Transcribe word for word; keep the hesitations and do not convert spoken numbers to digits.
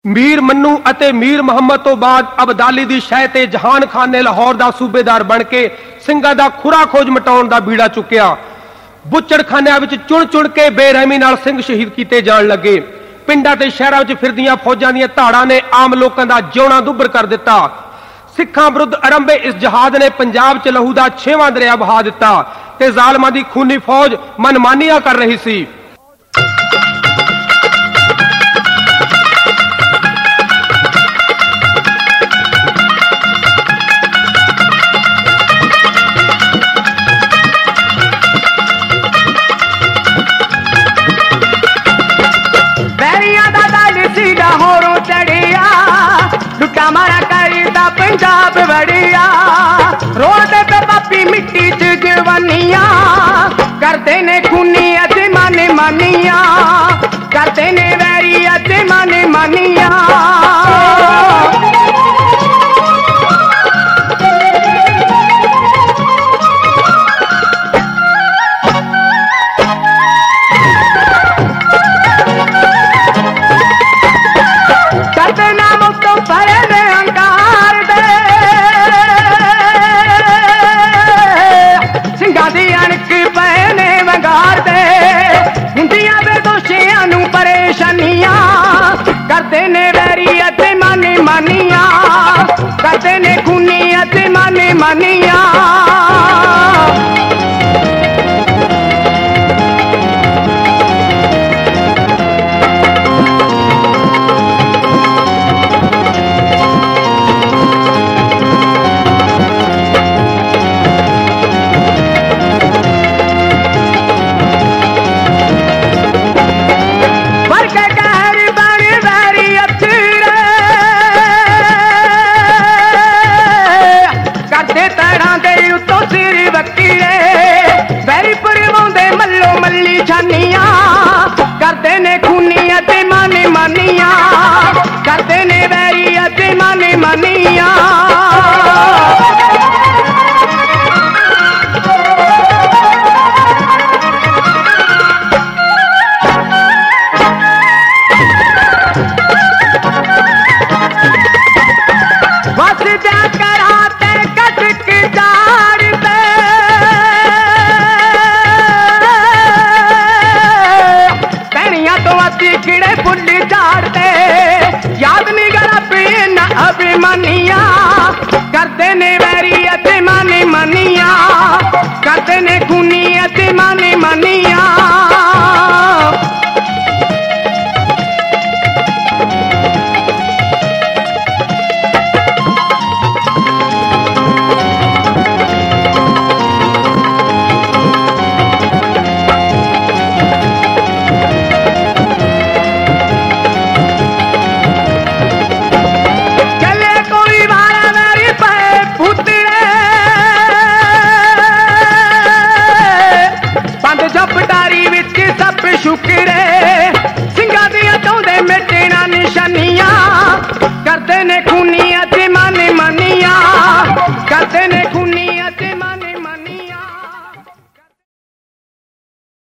मीर मन्नू अते मीर मुहम्मद तो बाद अब्दाली दी शह ते जहान खान ने लाहौर दा सूबेदार बन के ਸਿੰਘਾਂ ਦਾ खुरा खोज मिटाउण दा बीड़ा चुक्या। बुच्चड़खानिਆਂ विच चुण चुण के बेरहमी नाल सिंह शहीद कीते जाण लगे। पिंडां ते शहरां विच फिरदियां फौजां दीयां धाड़ां ने आम लोकां दा जिउणा दुभर कर दिता। सिखां विरुद्ध आरंभे इस जहाद ने पंजाब च लहू दा छेवां दरिया बहा दिता ते ज़ालिमां दी खूनी फौज मनमानियां कर रही सी। लाहौरों चढ़िया लुटा मारा करता पंजाब बढ़िया रोड पे पापी मिट्टी च जवानिया करते ने खूनी अज माने मानिया करते ने वैरी अज माने मानिया। करते ने वैरी अते माने मानिया करते ने खूनी अते माने मानिया। करते ने खूनी अते माने मानिया करते ने वैरी अते माने मानिया। बस जा कराते कटक जाड़ पे किड़े फुल्ली झाड़ते याद नहीं करा पीना अभिमानिया करते ने वैरी अते माने मानिया करते ने